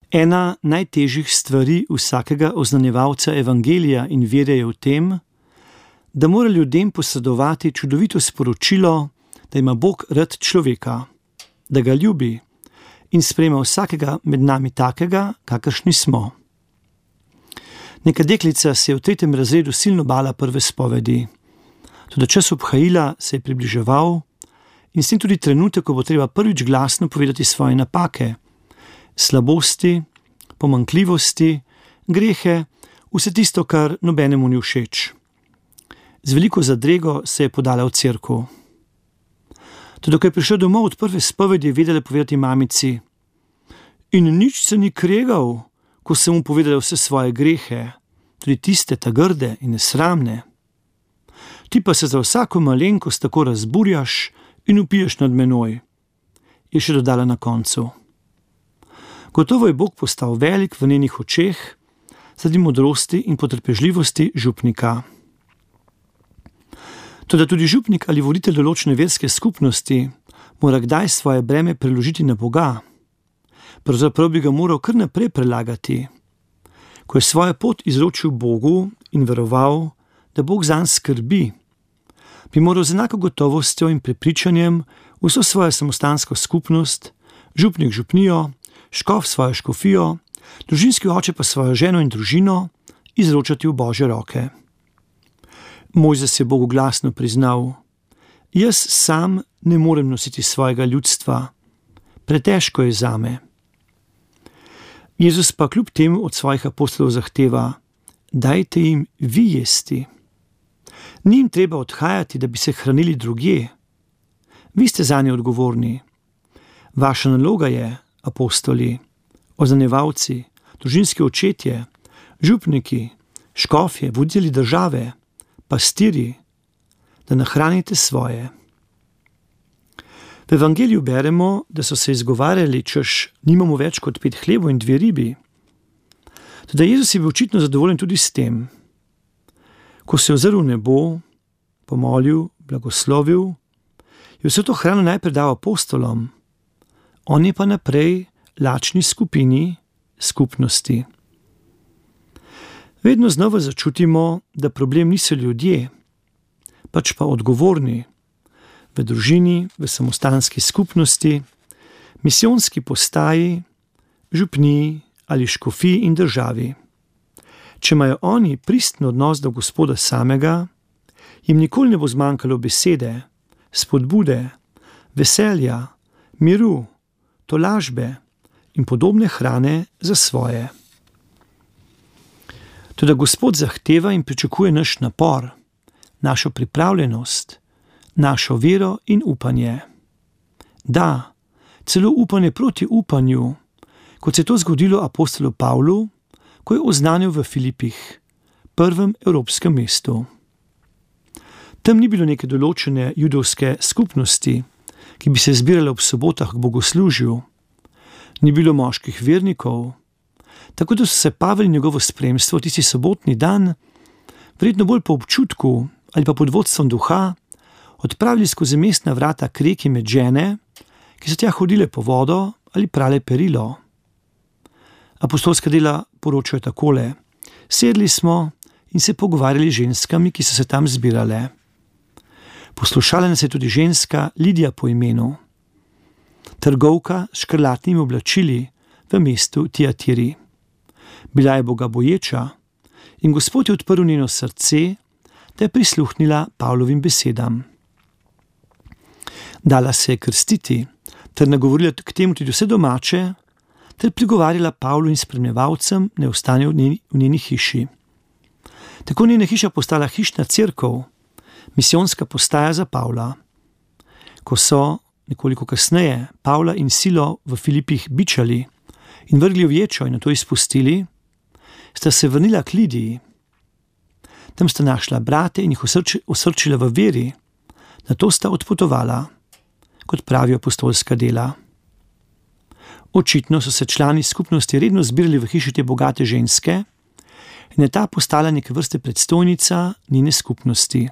Ena najtežjih stvari vsakega oznanjevalca evangelija in vere je v tem, da mora ljudem posredovati čudovito sporočilo, da ima Bog rad človeka, da ga ljubi in sprejema vsakega med nami takega, kakršni smo. Neka deklica se je v 3. razredu silno bala prve spovedi. Toda čas obhajila se je približeval in s tem tudi trenutek, ko bo treba prvič glasno povedati svoje napake, slabosti, pomanjkljivosti, grehe, vse tisto, kar nobenemu ni všeč. Z veliko zadrego se je podala v cerkev. Toda ko je prišel domov od prve spovedi, je vedela povedati mamici: in nič se ni kregal, ko sem mu povedala vse svoje grehe, tudi tiste ta grde in nesramne. Ti pa se za vsako malenkost tako razburjaš in upiješ nad menoj, je še dodala na koncu. Gotovo je Bog postal velik v njenih očeh zaradi modrosti in potrpežljivosti župnika. Toda tudi župnik ali voditelj določene verske skupnosti mora kdaj svoje breme preložiti na Boga. Pravzaprav bi ga moral kar naprej prelagati. Ko je svojo pot izročil Bogu in veroval, da Bog zanj skrbi, bi moral z enako gotovostjo in prepričanjem vso svojo samostansko skupnost, župnik župnijo, škof svojo škofijo, družinski oče pa svojo ženo in družino izročati v Božje roke. Mojzes je Bogu glasno priznal: jaz sam ne morem nositi svojega ljudstva, pretežko je zame. Jezus pa kljub temu od svojih apostolov zahteva: dajte jim vi jesti. Ni jim treba odhajati, da bi se hranili drugje. Vi ste zanje odgovorni. Vaša naloga je, apostoli, oznanjevalci, družinski očetje, župniki, škofje, voditelji države, pastirji, da nahranite svoje. V evangeliju beremo, da so se izgovarjali, češ nimamo več kot 5 hlebov in 2 ribi. Toda Jezus je bil očitno zadovoljen tudi s tem. Ko se je ozrl v nebo, pomolil, blagoslovil, je vse to hrano najprej dal apostolom, oni pa naprej lačni skupini, skupnosti. Vedno znova začutimo, da problem niso ljudje, pač pa odgovorni v družini, v samostanski skupnosti, misijonski postaji, župniji ali škofiji in državi. Če imajo oni pristen odnos do Gospoda samega, jim nikoli ne bo zmanjkalo besede, spodbude, veselja, miru, tolažbe in podobne hrane za svoje. Toda Gospod zahteva in pričakuje naš napor, našo pripravljenost, našo vero in upanje. Da, celo upanje proti upanju, kot se je to zgodilo apostolu Pavlu, ko je oznanil v Filipih, prvem evropskem mestu. Tam ni bilo neke določene judovske skupnosti, ki bi se zbirala ob sobotah k bogoslužju. Ni bilo moških vernikov, tako da so se Pavel in njegovo spremstvo tisti sobotni dan, verjetno bolj po občutku ali pa pod vodstvom duha, odpravili skozi mestna vrata k reki med žene, ki so tja hodile po vodo ali prale perilo. Apostolska dela poročajo takole: sedli smo in se pogovarjali z ženskami, ki so se tam zbirale. Poslušala nas je tudi ženska Lidija po imenu, trgovka s škrlatnimi oblačili v mestu Tiatiri. Bila je bogaboječa in Gospod je odprl njeno srce, da je prisluhnila Pavlovim besedam. Dala se je krstiti, ter nagovorila k temu tudi vse domače, ter prigovarjala Pavlu in spremljevalcem, ne ostane v njeni hiši. Tako njena hiša postala hišna cerkev, misijonska postaja za Pavla. Ko so nekoliko kasneje Pavla in Silo v Filipih bičali in vrgli v ječo in nato izpustili, sta se vrnila k Lidiji. Tam sta našla brate in jih osrčila v veri, nato sta odpotovala, kot pravijo apostolska dela. Očitno so se člani skupnosti redno zbirali v hiši te bogate ženske in je ta postala neke vrste predstojnica njene skupnosti.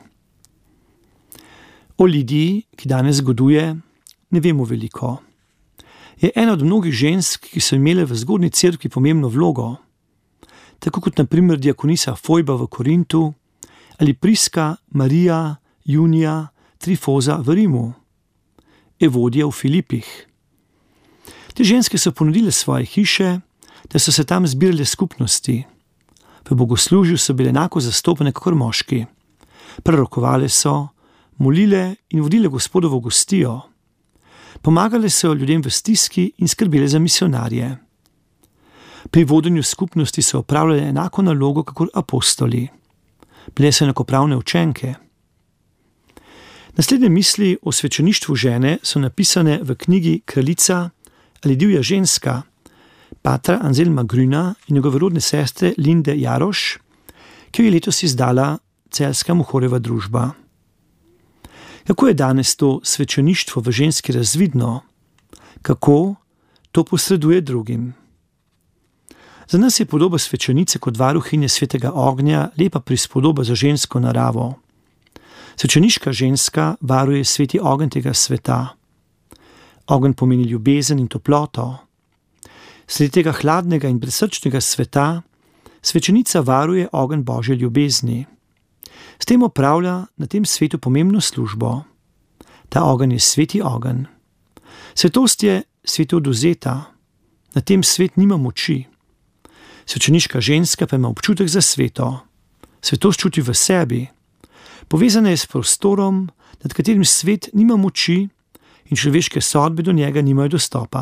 O Lidiji, ki danes goduje, ne vemo veliko. je ena od mnogih žensk, ki so imele v zgodnji cerkvi pomembno vlogo, tako kot naprimer diakonisa Fojba v Korintu ali Priska, Marija, Junija, Trifoza v Rimu, Evodija v Filipih. Te ženske so ponudile svoje hiše, da so se tam zbirale skupnosti. V bogoslužju so bile enako zastopane kakor moški. Prerokovale so, molile in vodile Gospodovo gostijo. Pomagale so ljudem v stiski in skrbele za misionarje. Pri vodenju skupnosti so opravljale enako nalogo kakor apostoli. Bile so enakopravne učenke. Naslednje misli o svečeništvu žene so napisane v knjigi Kraljica ali divja ženska patra Anselma Grüna in njegove rodne sestre Linde Jaroš, ki jo je letos izdala Celjska Mohorjeva družba. Kako je danes to svečeništvo v ženski razvidno? Kako to posreduje drugim? Za nas je podoba svečenice kot varuhinje svetega ognja lepa prispodoba za žensko naravo. Svečeniška ženska varuje sveti ogenj tega sveta. Ogenj pomeni ljubezen in toploto. Sredi tega hladnega in brezsrčnega sveta svečenica varuje ogenj Božje ljubezni. S tem opravlja na tem svetu pomembno službo. Ta ogenj je sveti ogenj. Svetost je svetu odvzeta. Na tem svet nima moči. Svečeniška ženska pa ima občutek za sveto. Svetost čuti v sebi. Povezana je s prostorom, nad katerim svet nima moči in človeške sodbe do njega nimajo dostopa.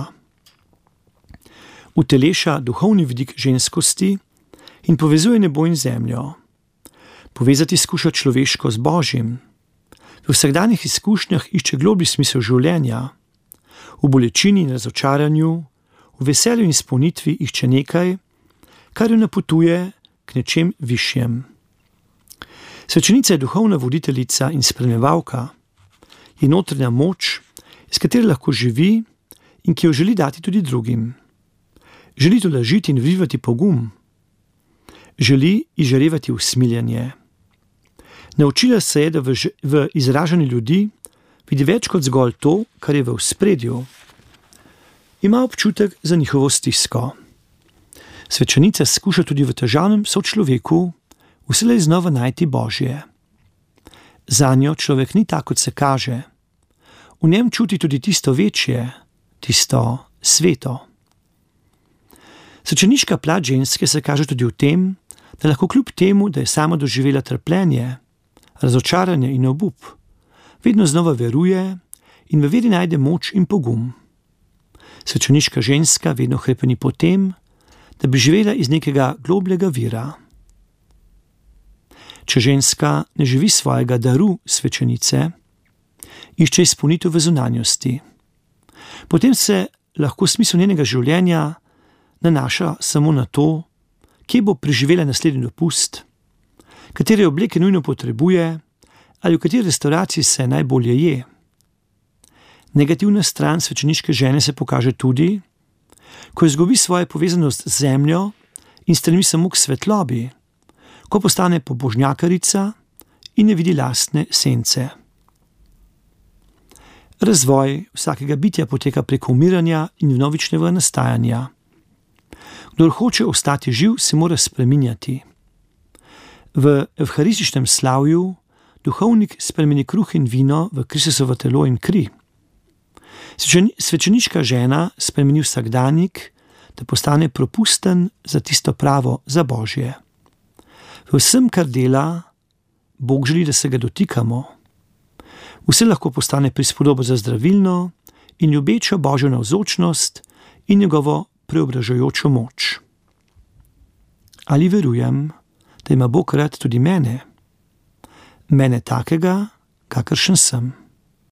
Uteleša duhovni vidik ženskosti in povezuje nebo in zemljo. Povezati skuša človeško z Božjim. V vsakdanjih izkušnjah išče globlji smisel življenja. V bolečini in razočaranju, v veselju in izpolnitvi išče nekaj, kar jo napotuje k nečem višjem. Svečenica je duhovna voditeljica in spremljevalka. Je notranja moč, iz katere lahko živi in ki jo želi dati tudi drugim. Želi tolažiti in vivati pogum. Želi izžarevati usmiljenje. Naučila se je, da v izražanju ljudi vidi več kot zgolj to, kar je v ospredju. Ima občutek za njihovo stisko. Svečenica skuša tudi v težavnem sočloveku vselej znova najti Božje. Zanjo človek ni tak, kot se kaže. V njem čuti tudi tisto večje, tisto sveto. Svečeniška plat ženske se kaže tudi v tem, da lahko kljub temu, da je sama doživela trpljenje, razočaranje in obup, vedno znova veruje in v veri najde moč in pogum. Svečeniška ženska vedno hrepeni po tem, da bi živela iz nekega globljega vira. Če ženska ne živi svojega daru svečenice, išče izpolnitev v zunanjosti. Potem se lahko smisel njenega življenja nanaša samo na to, kje bo preživela naslednji dopust, katere obleke nujno potrebuje ali v kateri restauraciji se najbolje je. Negativna stran svečeniške žene se pokaže tudi, ko izgubi svojo povezanost z zemljo in stremi samo k svetlobi, ko postane pobožnjakarica in ne vidi lastne sence. Razvoj vsakega bitja poteka preko umiranja in vnovičnega nastajanja. Kdor hoče ostati živ, se mora spreminjati. V evharističnem slavju duhovnik spremeni kruh in vino v Kristusovo telo in kri. Svečeniška žena spremeni vsakdanjik, da postane propusten za tisto pravo, za Božje. V vsem, kar dela, Bog želi, da se ga dotikamo. Vse lahko postane prispodobo za zdravilno in ljubečo Božjo navzočnost in njegovo preobražajočo moč. Ali verujem, da ima Bog rad tudi mene takega, kakršen sem.